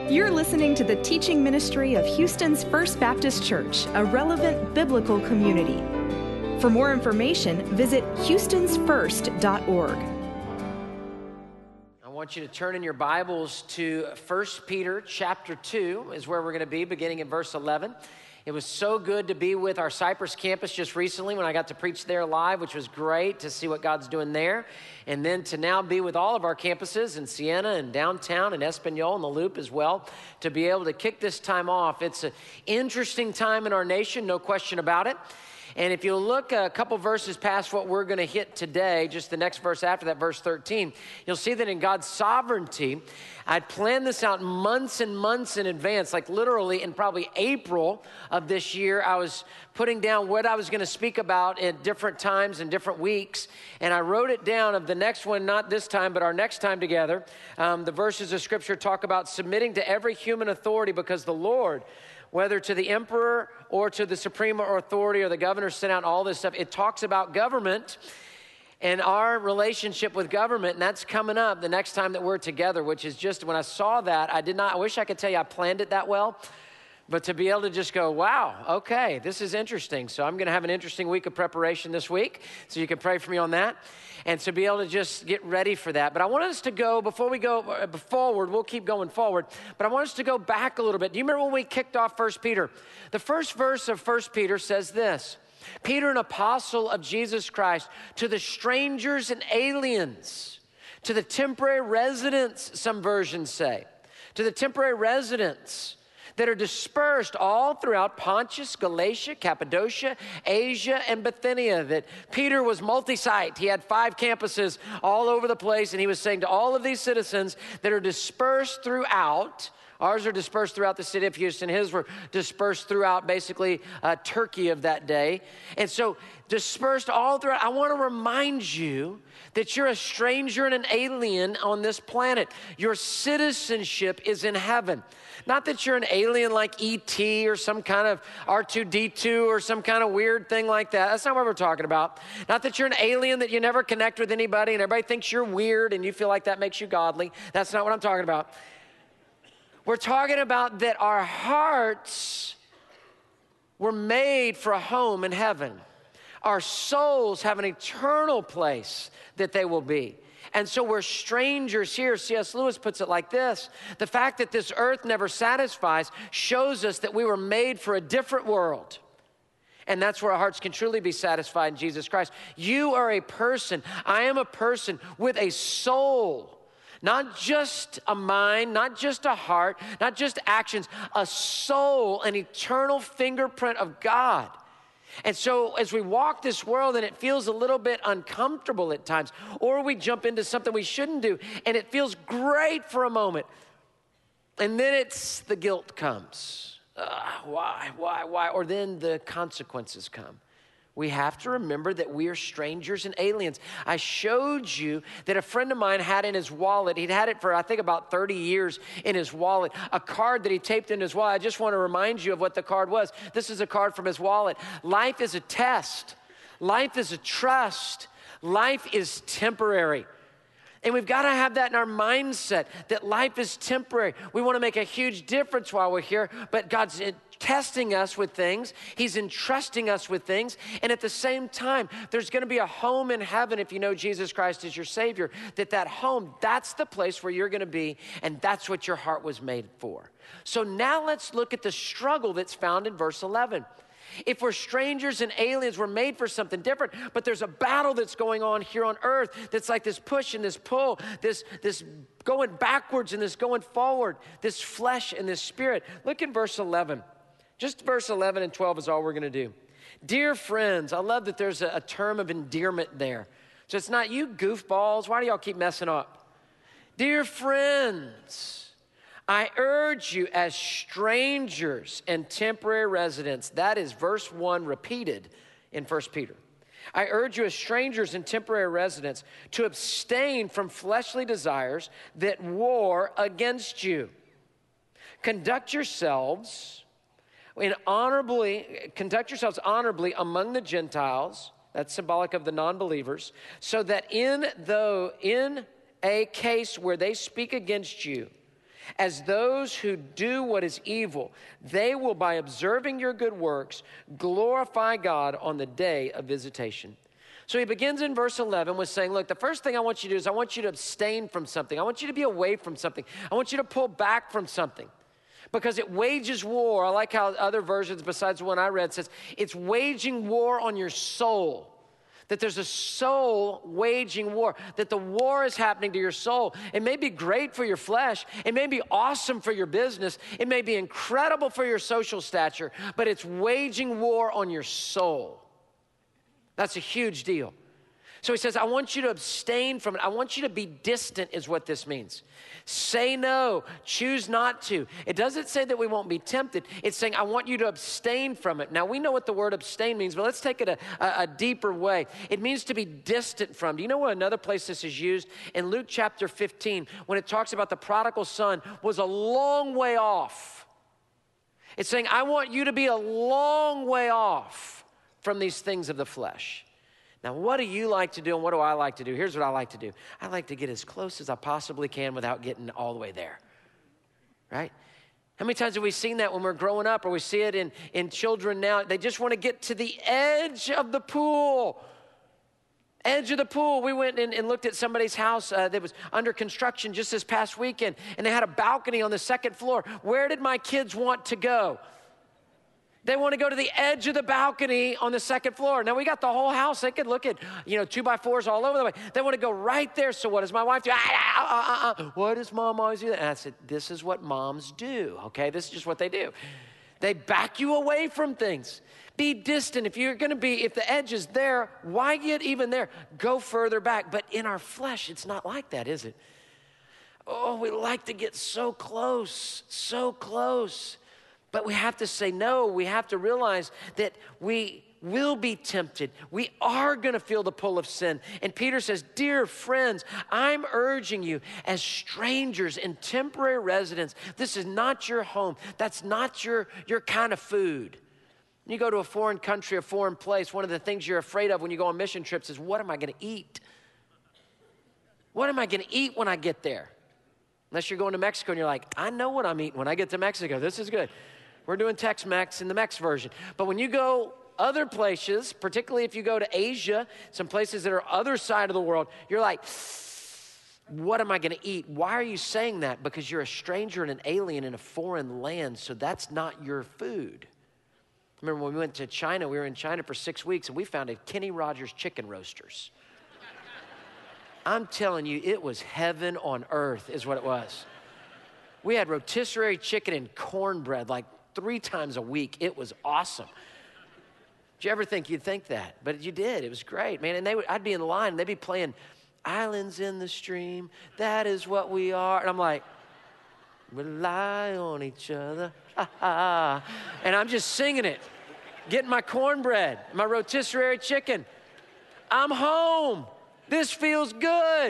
You're listening to the teaching ministry of Houston's First Baptist Church, a relevant biblical community. For more information, visit houstonsfirst.org. I want you to turn in your Bibles to 1 Peter chapter 2 is where we're going to be, beginning in verse 11. It was so good to be with our Cypress campus just recently when I got to preach there live, which was great to see what God's doing there. And then to now be with all of our campuses in Siena and downtown and Espanol and the Loop as well, to be able to kick this time off. It's an interesting time in our nation, no question about it. And if you look a couple verses past what we're going to hit today, just the next verse after that, verse 13, you'll see that in God's sovereignty, I'd planned this out months and months in advance, like literally in probably April of this year, I was putting down what I was going to speak about at different times and different weeks. And I wrote it down of the next one, not this time, but our next time together. The verses of Scripture talk about submitting to every human authority because the Lord, whether to the emperor or to the supreme authority or the governor sent out, all this stuff, it talks about government and our relationship with government, and that's coming up the next time that we're together, which is just, when I saw that, I wish I could tell you I planned it that well, but to be able to just go, wow, okay, this is interesting. So I'm going to have an interesting week of preparation this week, so you can pray for me on that, and to be able to just get ready for that. But I want us to go, before we go forward, we'll keep going forward, but I want us to go back a little bit. Do you remember when we kicked off 1 Peter? The first verse of 1 Peter says this: Peter, an apostle of Jesus Christ, to the strangers and aliens, to the temporary residents, some versions say, to the temporary residents that are dispersed all throughout Pontus, Galatia, Cappadocia, Asia, and Bithynia. That Peter was multi-site. He had 5 campuses all over the place, and he was saying to all of these citizens that are dispersed throughout, ours are dispersed throughout the city of Houston. His were dispersed throughout basically Turkey of that day. And so dispersed all throughout, I want to remind you that you're a stranger and an alien on this planet. Your citizenship is in heaven. Not that you're an alien like E.T. or some kind of R2-D2 or some kind of weird thing like that. That's not what we're talking about. Not that you're an alien that you never connect with anybody and everybody thinks you're weird and you feel like that makes you godly. That's not what I'm talking about. We're talking about that our hearts were made for a home in heaven. Our souls have an eternal place that they will be. And so we're strangers here. C.S. Lewis puts it like this: the fact that this earth never satisfies shows us that we were made for a different world. And that's where our hearts can truly be satisfied in Jesus Christ. You are a person, I am a person with a soul. Not just a mind, not just a heart, not just actions, a soul, an eternal fingerprint of God. And so as we walk this world and it feels a little bit uncomfortable at times, or we jump into something we shouldn't do and it feels great for a moment, and then the guilt comes. Why? Or then the consequences come. We have to remember that we are strangers and aliens. I showed you that a friend of mine had in his wallet, he'd had it for I think about 30 years in his wallet, a card that he taped in his wallet. I just want to remind you of what the card was. This is a card from his wallet. Life is a test. Life is a trust. Life is temporary. And we've got to have that in our mindset, that life is temporary. We want to make a huge difference while we're here, but God's testing us with things. He's entrusting us with things. And at the same time, there's going to be a home in heaven if you know Jesus Christ is your Savior. That home, that's the place where you're going to be, and that's what your heart was made for. So now let's look at the struggle that's found in verse 11. If we're strangers and aliens, we're made for something different, but there's a battle that's going on here on earth that's like this push and this pull, this going backwards and this going forward, this flesh and this spirit. Look in verse 11. Just verse 11 and 12 is all we're going to do. Dear friends, I love that there's a term of endearment there. So it's not you goofballs. Why do y'all keep messing up? Dear friends, I urge you as strangers and temporary residents. That is verse 1 repeated in 1 Peter. I urge you as strangers and temporary residents to abstain from fleshly desires that war against you. Conduct yourselves honorably among the Gentiles. That's symbolic of the non-believers. So that in a case where they speak against you As those who do what is evil, they will, by observing your good works, glorify God on the day of visitation. So he begins in verse 11 with saying, look, the first thing I want you to do is I want you to abstain from something. I want you to be away from something. I want you to pull back from something because it wages war. I like how other versions besides the one I read says it's waging war on your soul. That there's a soul waging war, that the war is happening to your soul. It may be great for your flesh. It may be awesome for your business. It may be incredible for your social stature, but it's waging war on your soul. That's a huge deal. So he says, I want you to abstain from it. I want you to be distant is what this means. Say no, choose not to. It doesn't say that we won't be tempted. It's saying, I want you to abstain from it. Now, we know what the word abstain means, but let's take it a deeper way. It means to be distant from. Do you know what another place this is used? In Luke chapter 15, when it talks about the prodigal son was a long way off. It's saying, I want you to be a long way off from these things of the flesh. Now, what do you like to do and what do I like to do? Here's what I like to do. I like to get as close as I possibly can without getting all the way there, right? How many times have we seen that when we're growing up, or we see it in children now? They just want to get to the edge of the pool. Edge of the pool. We went and looked at somebody's house that was under construction just this past weekend, and they had a balcony on the second floor. Where did my kids want to go? They want to go to the edge of the balcony on the second floor. Now, we got the whole house. They could look at, 2x4s all over the way. They want to go right there. So what does my wife do? Why does mom always do that? And I said, this is what moms do, okay? This is just what they do. They back you away from things. Be distant. If the edge is there, why get even there? Go further back. But in our flesh, it's not like that, is it? Oh, we like to get so close, so close. But we have to say no. We have to realize that we will be tempted. We are going to feel the pull of sin. And Peter says, dear friends, I'm urging you as strangers and temporary residents. This is not your home. That's not your kind of food. When you go to a foreign country, a foreign place, one of the things you're afraid of when you go on mission trips is, what am I going to eat? What am I going to eat when I get there? Unless you're going to Mexico and you're like, I know what I'm eating when I get to Mexico. This is good. We're doing Tex-Mex in the Mex version. But when you go other places, particularly if you go to Asia, some places that are other side of the world, you're like, what am I going to eat? Why are you saying that? Because you're a stranger and an alien in a foreign land, so that's not your food. Remember when we went to China, we were in China for 6 weeks, and we found a Kenny Rogers chicken roasters. I'm telling you, it was heaven on earth is what it was. We had rotisserie chicken and cornbread like 3 times a week. It was awesome. Did you ever think you'd think that? But you did. It was great, man. And I'd be in line, and they'd be playing Islands in the Stream. That is what we are. And I'm like, rely on each other. And I'm just singing it, getting my cornbread, my rotisserie chicken. I'm home. This feels good.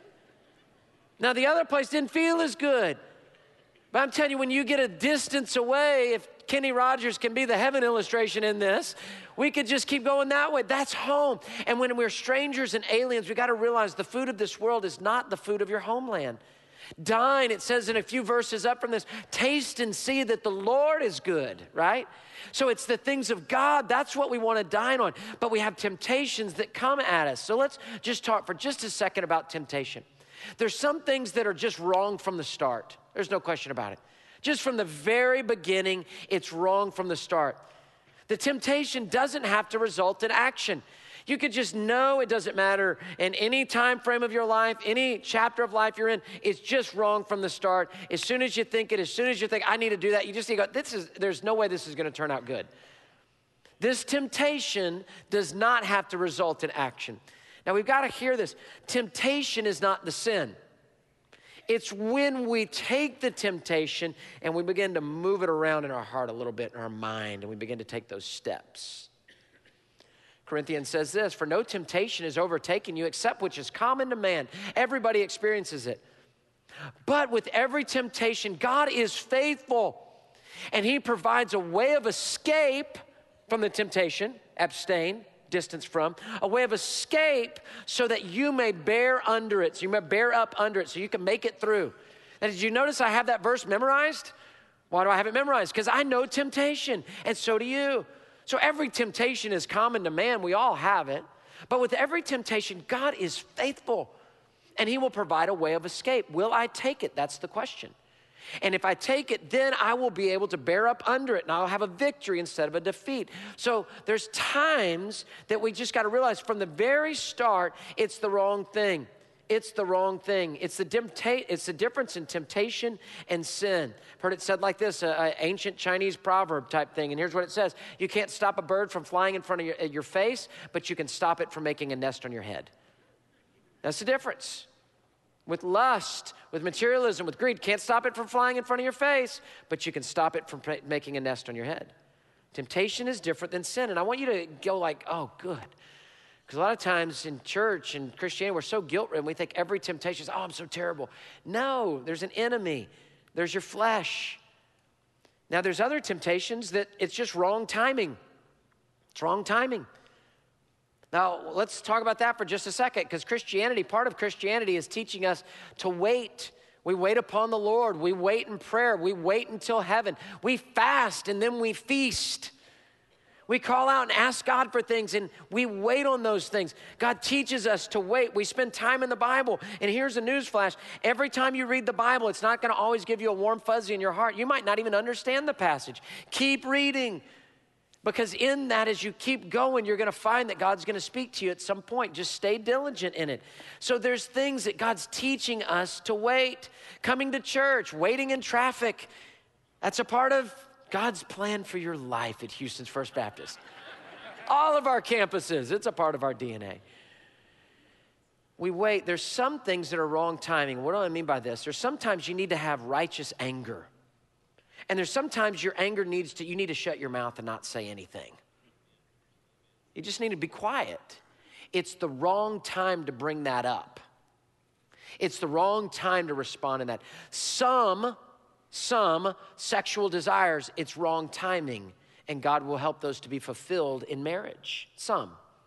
Now, the other place didn't feel as good. But I'm telling you, when you get a distance away, if Kenny Rogers can be the heaven illustration in this, we could just keep going that way. That's home. And when we're strangers and aliens, we got to realize the food of this world is not the food of your homeland. Dine, it says in a few verses up from this, taste and see that the Lord is good, right? So it's the things of God. That's what we want to dine on. But we have temptations that come at us. So let's just talk for just a second about temptation. There's some things that are just wrong from the start. There's no question about it. Just from the very beginning, it's wrong from the start. The temptation doesn't have to result in action. You could just know, it doesn't matter in any time frame of your life, any chapter of life you're in, it's just wrong from the start. As soon as you think it, as soon as you think, I need to do that, you just think, there's no way this is going to turn out good. This temptation does not have to result in action. Now, we've got to hear this. Temptation is not the sin. It's when we take the temptation and we begin to move it around in our heart a little bit, in our mind, and we begin to take those steps. Corinthians says this, for no temptation is overtaken you except which is common to man. Everybody experiences it. But with every temptation, God is faithful, and he provides a way of escape from the temptation, abstain, distance from, a way of escape so that you may bear under it, so you may bear up under it, so you can make it through. Now, did you notice I have that verse memorized? Why do I have it memorized? Because I know temptation, and so do you. So every temptation is common to man. We all have it. But with every temptation, God is faithful, and he will provide a way of escape. Will I take it? That's the question. And if I take it, then I will be able to bear up under it, and I'll have a victory instead of a defeat. So there's times that we just got to realize from the very start, it's the wrong thing. It's the wrong thing. It's the difference in temptation and sin. I've heard it said like this, an ancient Chinese proverb type thing. And here's what it says. You can't stop a bird from flying in front of your face, but you can stop it from making a nest on your head. That's the difference. With lust, with materialism, with greed, can't stop it from flying in front of your face, but you can stop it from making a nest on your head. Temptation is different than sin. And I want you to go like, oh, good. Because a lot of times in church and Christianity, we're so guilt-ridden, we think every temptation is, oh, I'm so terrible. No, there's an enemy. There's your flesh. Now, there's other temptations that it's just wrong timing. It's wrong timing. Now, let's talk about that for just a second, because part of Christianity is teaching us to wait. We wait upon the Lord. We wait in prayer. We wait until heaven. We fast, and then we feast. We call out and ask God for things, and we wait on those things. God teaches us to wait. We spend time in the Bible, and here's a newsflash. Every time you read the Bible, it's not going to always give you a warm fuzzy in your heart. You might not even understand the passage. Keep reading. Because in that, as you keep going, you're going to find that God's going to speak to you at some point. Just stay diligent in it. So there's things that God's teaching us to wait. Coming to church, waiting in traffic. That's a part of God's plan for your life at Houston's First Baptist. All of our campuses, it's a part of our DNA. We wait. There's some things that are wrong timing. What do I mean by this? There's sometimes you need to have righteous anger. And there's sometimes your anger you need to shut your mouth and not say anything. You just need to be quiet. It's the wrong time to bring that up. It's the wrong time to respond to that. Some sexual desires, it's wrong timing, and God will help those to be fulfilled in marriage. Some.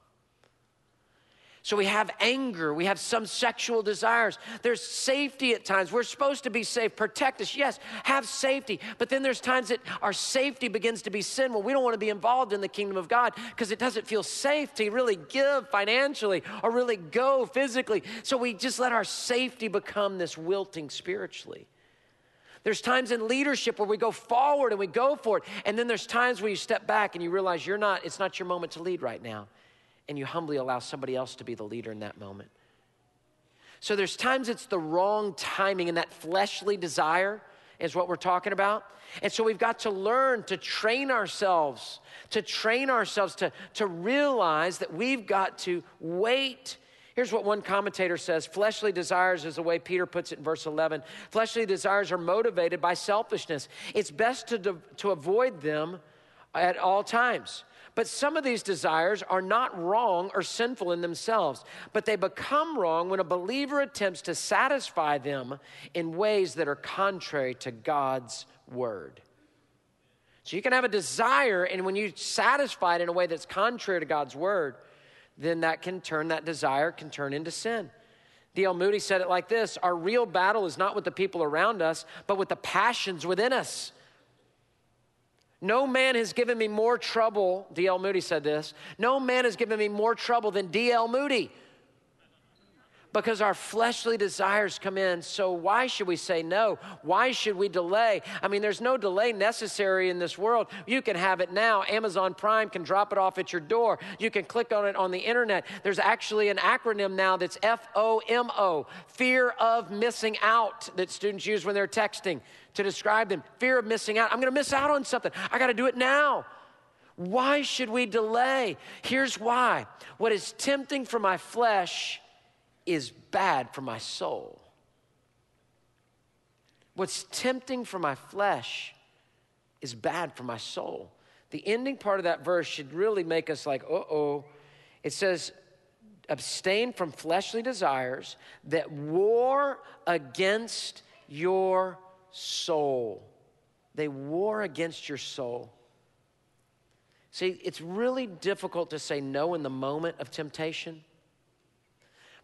So we have anger, we have some sexual desires. There's safety at times. We're supposed to be safe, protect us, yes, have safety. But then there's times that our safety begins to be sin. Well, we don't want to be involved in the kingdom of God because it doesn't feel safe to really give financially or really go physically. So we just let our safety become this wilting spiritually. There's times in leadership where we go forward and we go for it. And then there's times where you step back and you realize it's not your moment to lead right now. And you humbly allow somebody else to be the leader in that moment. So there's times it's the wrong timing, and that fleshly desire is what we're talking about. And so we've got to learn to train ourselves to realize that we've got to wait. Here's what one commentator says. Fleshly desires is the way Peter puts it in verse 11. Fleshly desires are motivated by selfishness. It's best to avoid them at all times. But some of these desires are not wrong or sinful in themselves, but they become wrong when a believer attempts to satisfy them in ways that are contrary to God's word. So you can have a desire, and when you satisfy it in a way that's contrary to God's word, then that desire can turn into sin. D.L. Moody said it like this: our real battle is not with the people around us, but with the passions within us. No man has given me more trouble, D.L. Moody said this, no man has given me more trouble than D.L. Moody. Because our fleshly desires come in, so why should we say no? Why should we delay? I mean, there's no delay necessary in this world. You can have it now. Amazon Prime can drop it off at your door. You can click on it on the internet. There's actually an acronym now that's FOMO, fear of missing out, that students use when they're texting to describe them. Fear of missing out. I'm going to miss out on something. I got to do it now. Why should we delay? Here's why. What is tempting for my flesh is bad for my soul. What's tempting for my flesh is bad for my soul. The ending part of that verse should really make us like, uh-oh. It says, abstain from fleshly desires that war against your soul. They war against your soul. See, it's really difficult to say no in the moment of temptation.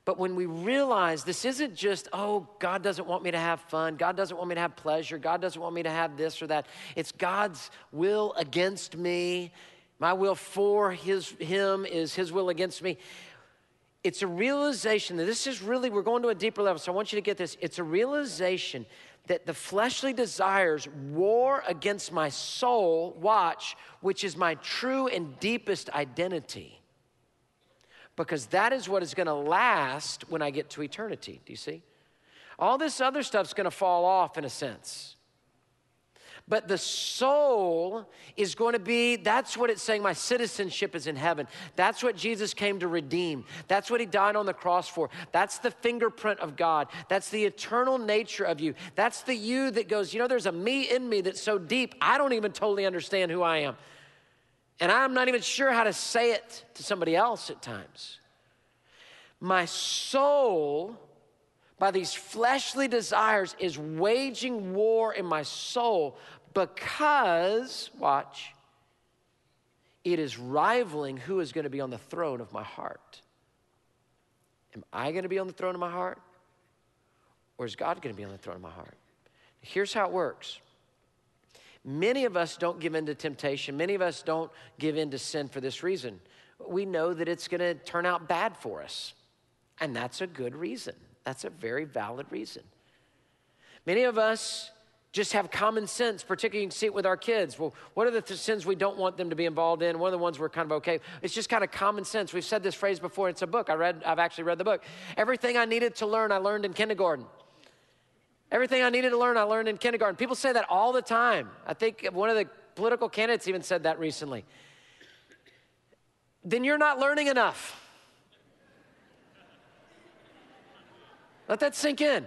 But when we realize this isn't just, oh, God doesn't want me to have fun. God doesn't want me to have pleasure. God doesn't want me to have this or that. It's God's will against me. My will for him is his will against me. It's a realization that this is really, we're going to a deeper level. So I want you to get this. It's a realization that the fleshly desires war against my soul, watch, which is my true and deepest identity. Because that is what is going to last when I get to eternity. Do you see? All this other stuff's going to fall off in a sense. But the soul is going to be, that's what it's saying, my citizenship is in heaven. That's what Jesus came to redeem. That's what he died on the cross for. That's the fingerprint of God. That's the eternal nature of you. That's the you that goes, there's a me in me that's so deep, I don't even totally understand who I am. And I'm not even sure how to say it to somebody else at times. My soul, by these fleshly desires, is waging war in my soul because, watch, it is rivaling who is going to be on the throne of my heart. Am I going to be on the throne of my heart? Or is God going to be on the throne of my heart? Here's how it works. Many of us don't give in to temptation. Many of us don't give in to sin for this reason. We know that it's going to turn out bad for us. And that's a good reason. That's a very valid reason. Many of us just have common sense, particularly you can see it with our kids. Well, what are the sins we don't want them to be involved in? One of the ones we're kind of okay. It's just kind of common sense. We've said this phrase before. It's a book. I've actually read the book. Everything I needed to learn, I learned in kindergarten. Everything I needed to learn, I learned in kindergarten. People say that all the time. I think one of the political candidates even said that recently. Then you're not learning enough. Let that sink in.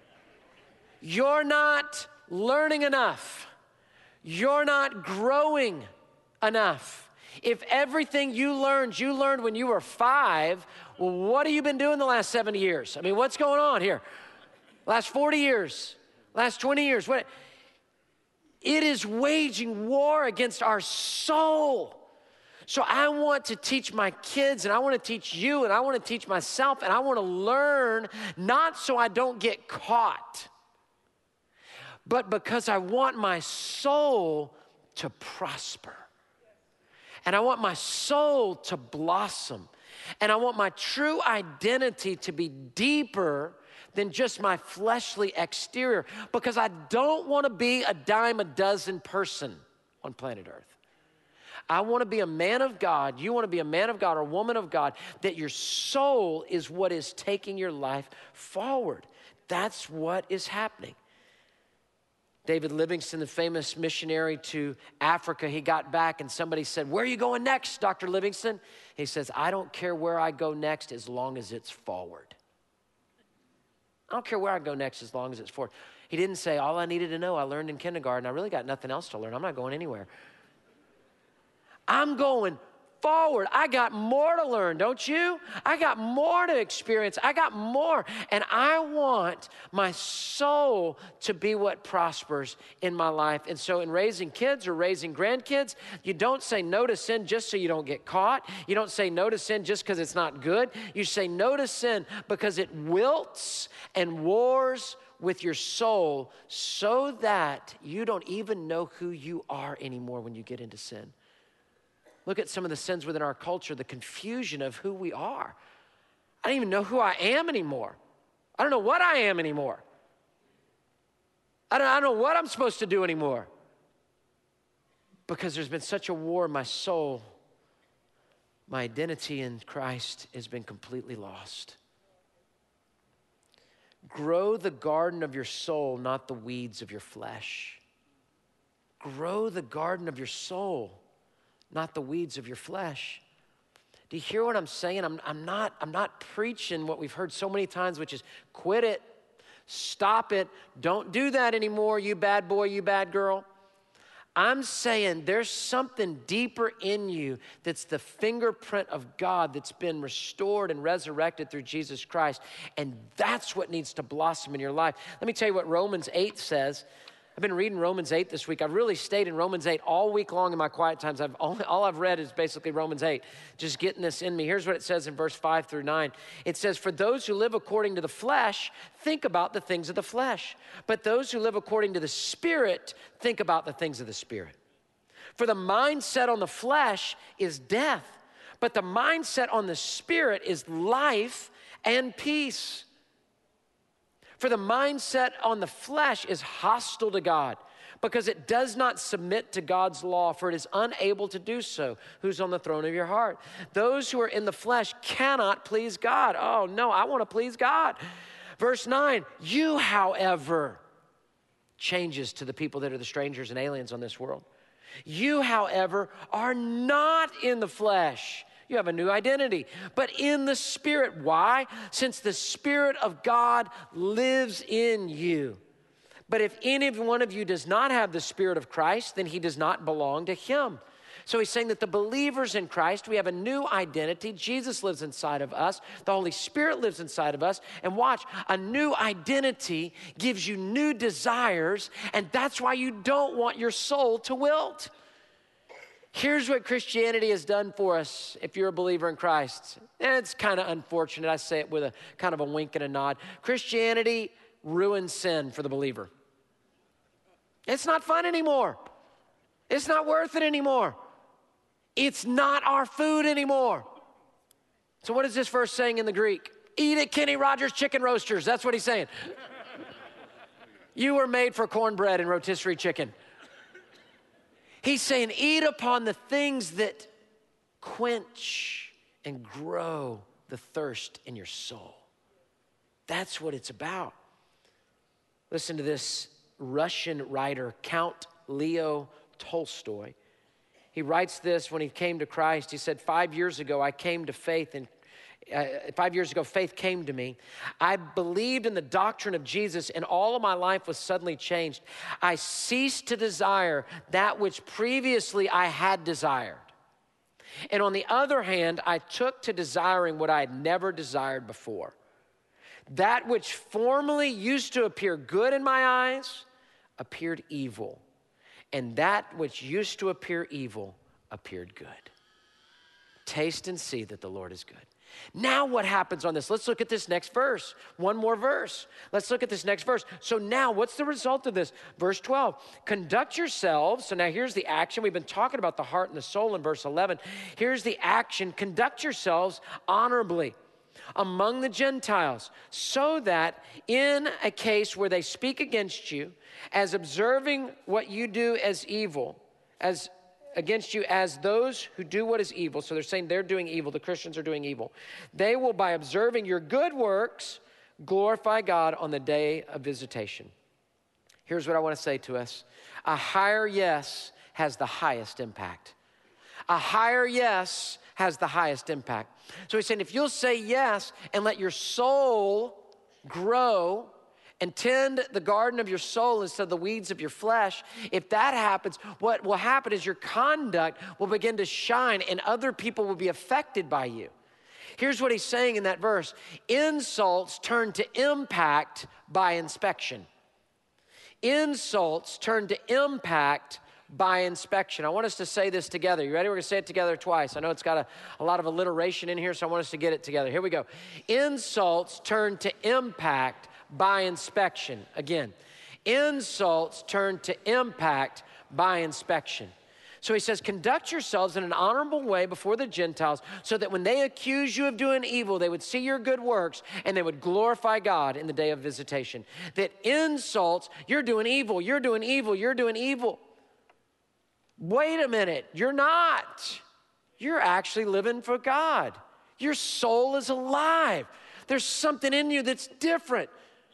You're not learning enough. You're not growing enough. If everything you learned when you were 5, well, what have you been doing the last 70 years? I mean, what's going on here? Last 40 years, last 20 years. It is waging war against our soul. So I want to teach my kids, and I want to teach you, and I want to teach myself, and I want to learn, not so I don't get caught, but because I want my soul to prosper. And I want my soul to blossom. And I want my true identity to be deeper than just my fleshly exterior, because I don't want to be a dime a dozen person on planet Earth. I want to be a man of God. You want to be a man of God or a woman of God, that your soul is what is taking your life forward. That's what is happening. David Livingstone, the famous missionary to Africa, he got back and somebody said, "Where are you going next, Dr. Livingstone?" He says, "I don't care where I go next as long as it's forward." I don't care where I go next as long as it's forward. He didn't say, all I needed to know I learned in kindergarten. I really got nothing else to learn. I'm not going anywhere. I'm going forward. I got more to learn, don't you? I got more to experience. I got more. And I want my soul to be what prospers in my life. And so in raising kids or raising grandkids, you don't say no to sin just so you don't get caught. You don't say no to sin just because it's not good. You say no to sin because it wilts and wars with your soul so that you don't even know who you are anymore when you get into sin. Look at some of the sins within our culture, the confusion of who we are. I don't even know who I am anymore. I don't know what I am anymore. I don't know what I'm supposed to do anymore. Because there's been such a war in my soul. My identity in Christ has been completely lost. Grow the garden of your soul, not the weeds of your flesh. Grow the garden of your soul, not the weeds of your flesh. Do you hear what I'm saying? I'm not preaching what we've heard so many times, which is quit it, stop it, don't do that anymore, you bad boy, you bad girl. I'm saying there's something deeper in you that's the fingerprint of God that's been restored and resurrected through Jesus Christ, and that's what needs to blossom in your life. Let me tell you what Romans 8 says. I've been reading Romans 8 this week. I've really stayed in Romans 8 all week long in my quiet times. All I've read is basically Romans 8, just getting this in me. Here's what it says in verse 5 through 9. It says, for those who live according to the flesh, think about the things of the flesh. But those who live according to the Spirit, think about the things of the Spirit. For the mindset on the flesh is death, but the mindset on the Spirit is life and peace. For the mindset on the flesh is hostile to God because it does not submit to God's law, for it is unable to do so. Who's on the throne of your heart? Those who are in the flesh cannot please God. Oh, no, I want to please God. Verse 9, you, however, changes to the people that are the strangers and aliens on this world. You, however, are not in the flesh. You have a new identity, but in the Spirit. Why? Since the Spirit of God lives in you. But if any one of you does not have the Spirit of Christ, then he does not belong to him. So he's saying that the believers in Christ, we have a new identity. Jesus lives inside of us. The Holy Spirit lives inside of us. And watch, a new identity gives you new desires, and that's why you don't want your soul to wilt. Here's what Christianity has done for us if you're a believer in Christ. And it's kind of unfortunate. I say it with a kind of a wink and a nod. Christianity ruins sin for the believer. It's not fun anymore. It's not worth it anymore. It's not our food anymore. So what is this verse saying in the Greek? Eat at Kenny Rogers Chicken Roasters. That's what he's saying. You were made for cornbread and rotisserie chicken. He's saying, eat upon the things that quench and grow the thirst in your soul. That's what it's about. Listen to this Russian writer, Count Leo Tolstoy. He writes this when he came to Christ. He said, 5 years ago, I came to faith and 5 years ago, faith came to me. I believed in the doctrine of Jesus, and all of my life was suddenly changed. I ceased to desire that which previously I had desired. And on the other hand, I took to desiring what I had never desired before. That which formerly used to appear good in my eyes appeared evil, and that which used to appear evil appeared good. Taste and see that the Lord is good. Now what happens on this? Let's look at this next verse. One more verse. Let's look at this next verse. So now what's the result of this? Verse 12, conduct yourselves. So now here's the action. We've been talking about the heart and the soul in verse 11. Here's the action. Conduct yourselves honorably among the Gentiles, so that in a case where they speak against you, as observing what you do as evil, as against you as those who do what is evil. So they're saying they're doing evil. The Christians are doing evil. They will, by observing your good works, glorify God on the day of visitation. Here's what I want to say to us. A higher yes has the highest impact. A higher yes has the highest impact. So he's saying if you'll say yes and let your soul grow and tend the garden of your soul instead of the weeds of your flesh, if that happens, what will happen is your conduct will begin to shine and other people will be affected by you. Here's what he's saying in that verse. Insults turn to impact by inspection. Insults turn to impact by inspection. I want us to say this together. You ready? We're going to say it together twice. I know it's got a lot of alliteration in here, so I want us to get it together. Here we go. Insults turn to impact by inspection. Again, insults turn to impact by inspection. So he says, conduct yourselves in an honorable way before the Gentiles so that when they accuse you of doing evil, they would see your good works and they would glorify God in the day of visitation. That insults, you're doing evil, you're doing evil, you're doing evil. Wait a minute, you're not. You're actually living for God. Your soul is alive. There's something in you that's different.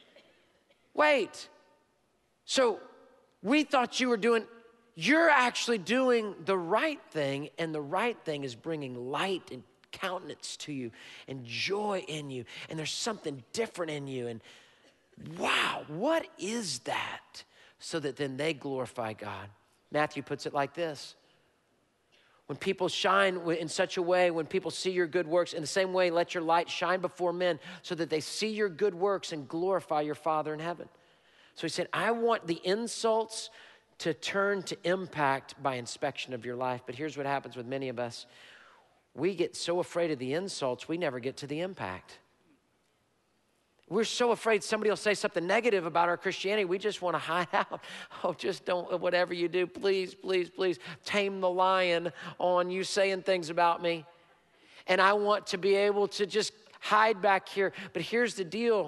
Wait, so we thought you were doing, you're actually doing the right thing, and the right thing is bringing light and countenance to you and joy in you, and there's something different in you, and wow, what is that? So that then they glorify God. Matthew puts it like this. When people shine in such a way, when people see your good works, in the same way, let your light shine before men so that they see your good works and glorify your Father in heaven. So he said, I want the insults to turn to impact by inspection of your life. But here's what happens with many of us. We get so afraid of the insults, we never get to the impact. We're so afraid somebody will say something negative about our Christianity, we just want to hide out. Oh, just don't, whatever you do, please, please, please, tame the lion on you saying things about me. And I want to be able to just hide back here. But here's the deal.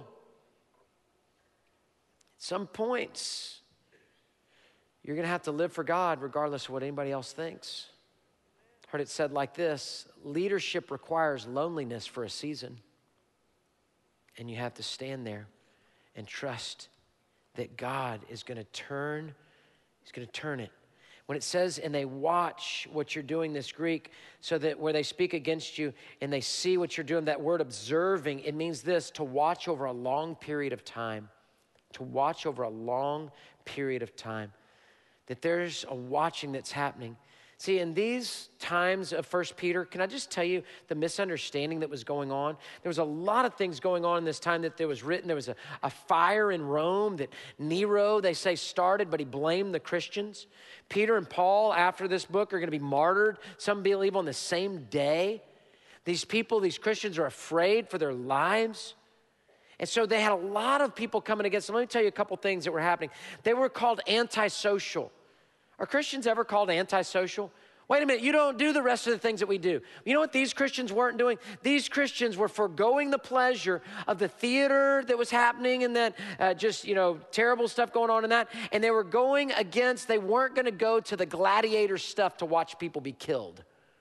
At some points, you're going to have to live for God regardless of what anybody else thinks. Heard it said like this: leadership requires loneliness for a season. And you have to stand there and trust that God is going to turn, he's going to turn it. When it says, and they watch what you're doing, this Greek, so that where they speak against you and they see what you're doing, that word observing, it means this: to watch over a long period of time. To watch over a long period of time. That there's a watching that's happening. See, in these times of 1 Peter, can I just tell you the misunderstanding that was going on? There was a lot of things going on in this time that there was written. There was a fire in Rome that Nero, they say, started, but he blamed the Christians. Peter and Paul, after this book, are going to be martyred. Some believe on the same day. These people, these Christians, are afraid for their lives. And so they had a lot of people coming against them. Let me tell you a couple things that were happening. They were called antisocial. Are Christians ever called antisocial? Wait a minute, you don't do the rest of the things that we do. You know what these Christians weren't doing? These Christians were forgoing the pleasure of the theater that was happening and that terrible stuff going on in that. And they were going against, they weren't going to go to the gladiator stuff to watch people be killed.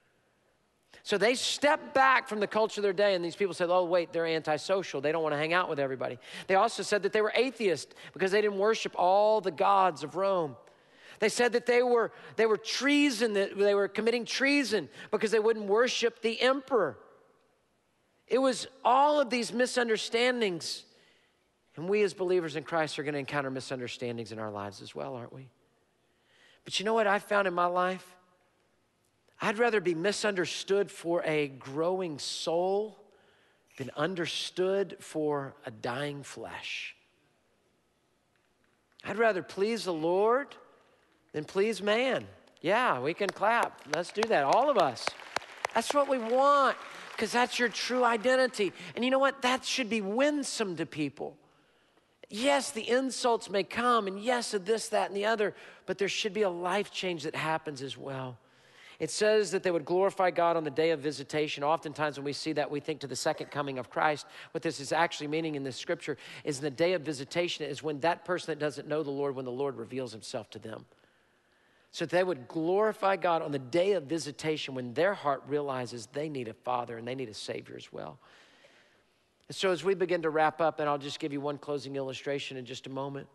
So they stepped back from the culture of their day, and these people said, oh, wait, they're antisocial. They don't want to hang out with everybody. They also said that they were atheists because they didn't worship all the gods of Rome. They said that they were treason, that they were committing treason because they wouldn't worship the emperor. It was all of these misunderstandings. And we as believers in Christ are going to encounter misunderstandings in our lives as well, aren't we? But you know what I found in my life? I'd rather be misunderstood for a growing soul than understood for a dying flesh. I'd rather please the Lord than please man. Yeah, we can clap. Let's do that, all of us. That's what we want, because that's your true identity. And you know what? That should be winsome to people. Yes, the insults may come, and yes, this, that, and the other, but there should be a life change that happens as well. It says that they would glorify God on the day of visitation. Oftentimes when we see that, we think to the second coming of Christ. What this is actually meaning in this scripture is the day of visitation is when that person that doesn't know the Lord, when the Lord reveals himself to them. So they would glorify God on the day of visitation when their heart realizes they need a Father and they need a Savior as well. And so as we begin to wrap up, and I'll just give you one closing illustration in just a moment.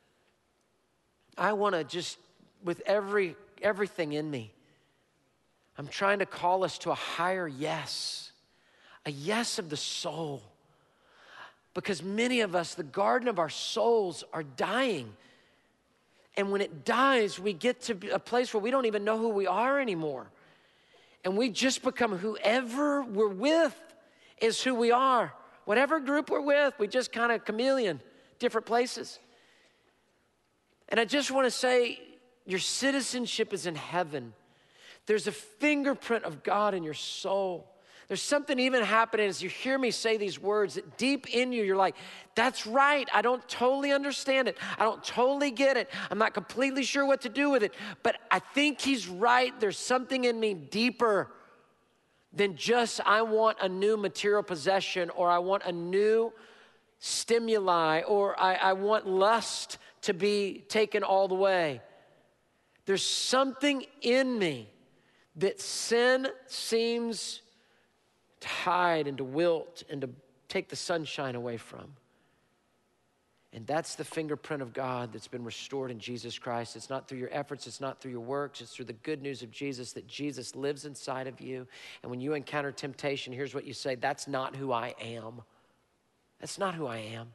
I want to just, with everything in me, I'm trying to call us to a higher yes, a yes of the soul. Because many of us, the garden of our souls are dying. And when it dies, we get to a place where we don't even know who we are anymore. And we just become whoever we're with is who we are. Whatever group we're with, we just kind of chameleon, different places. And I just want to say, your citizenship is in heaven. There's a fingerprint of God in your soul. There's something even happening as you hear me say these words that deep in you, you're like, that's right. I don't totally understand it. I don't totally get it. I'm not completely sure what to do with it, but I think he's right. There's something in me deeper than just I want a new material possession, or I want a new stimuli, or I want lust to be taken all the way. There's something in me that sin seems to hide and to wilt and to take the sunshine away from. And that's the fingerprint of God that's been restored in Jesus Christ. It's not through your efforts, it's not through your works, it's through the good news of Jesus, that Jesus lives inside of you. And when you encounter temptation, here's what you say: that's not who I am. That's not who I am.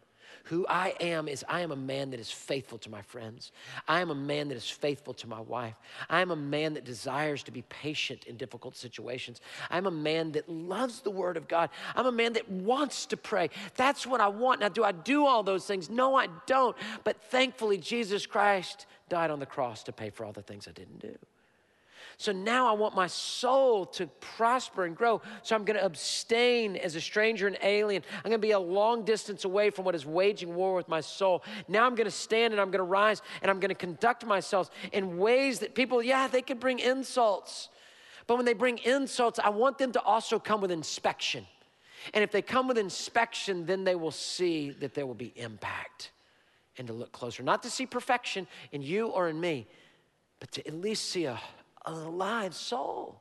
Who I am is I am a man that is faithful to my friends. I am a man that is faithful to my wife. I am a man that desires to be patient in difficult situations. I'm a man that loves the Word of God. I'm a man that wants to pray. That's what I want. Now, do I do all those things? No, I don't. But thankfully, Jesus Christ died on the cross to pay for all the things I didn't do. So now I want my soul to prosper and grow. So I'm going to abstain as a stranger and alien. I'm going to be a long distance away from what is waging war with my soul. Now I'm going to stand and I'm going to rise and I'm going to conduct myself in ways that people, they could bring insults. But when they bring insults, I want them to also come with inspection. And if they come with inspection, then they will see that there will be impact and to look closer. Not to see perfection in you or in me, but to at least see a alive soul.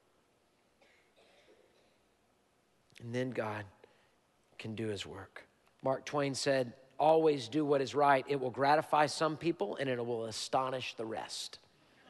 And then God can do his work. Mark Twain said, always do what is right. It will gratify some people and it will astonish the rest.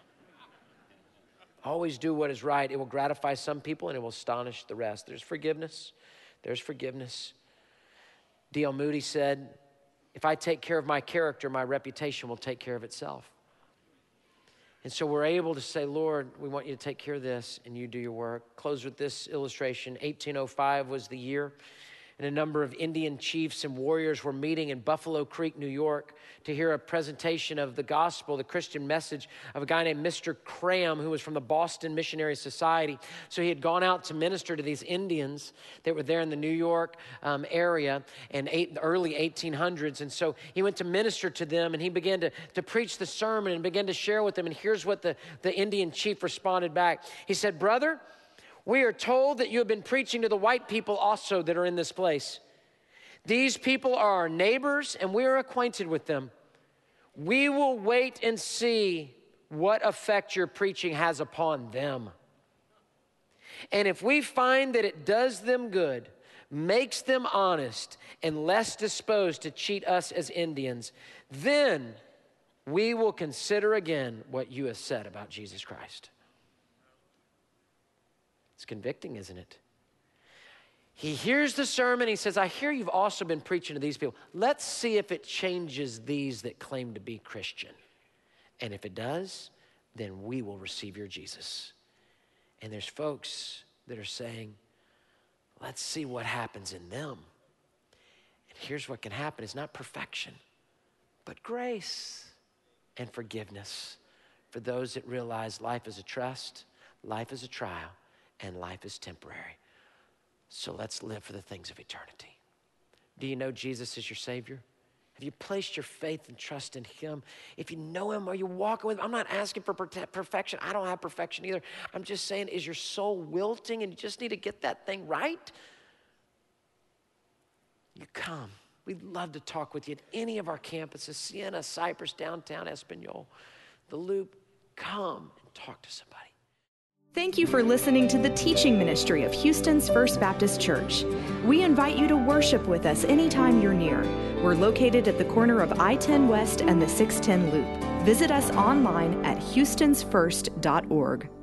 Always do what is right. It will gratify some people and it will astonish the rest. There's forgiveness. There's forgiveness. D.L. Moody said, if I take care of my character, my reputation will take care of itself. And so we're able to say, Lord, we want you to take care of this, and you do your work. Close with this illustration. 1805 was the year, and a number of Indian chiefs and warriors were meeting in Buffalo Creek, New York, to hear a presentation of the gospel, the Christian message of a guy named Mr. Cram, who was from the Boston Missionary Society. So he had gone out to minister to these Indians that were there in the New York area in the early 1800s. And so he went to minister to them, and he began to preach the sermon and began to share with them. And here's what the Indian chief responded back. He said, brother, we are told that you have been preaching to the white people also that are in this place. These people are our neighbors, and we are acquainted with them. We will wait and see what effect your preaching has upon them. And if we find that it does them good, makes them honest, and less disposed to cheat us as Indians, then we will consider again what you have said about Jesus Christ. It's convicting, isn't it? He hears the sermon. He says, I hear you've also been preaching to these people. Let's see if it changes these that claim to be Christian. And if it does, then we will receive your Jesus. And there's folks that are saying, let's see what happens in them. And here's what can happen. It's not perfection, but grace and forgiveness for those that realize life is a trust, life is a trial, and life is temporary. So let's live for the things of eternity. Do you know Jesus is your Savior? Have you placed your faith and trust in him? If you know him, are you walking with him? I'm not asking for perfection. I don't have perfection either. I'm just saying, is your soul wilting and you just need to get that thing right? You come. We'd love to talk with you at any of our campuses, Sienna, Cypress, downtown, Espanol, the Loop. Come and talk to somebody. Thank you for listening to the teaching ministry of Houston's First Baptist Church. We invite you to worship with us anytime you're near. We're located at the corner of I-10 West and the 610 Loop. Visit us online at houstonsfirst.org.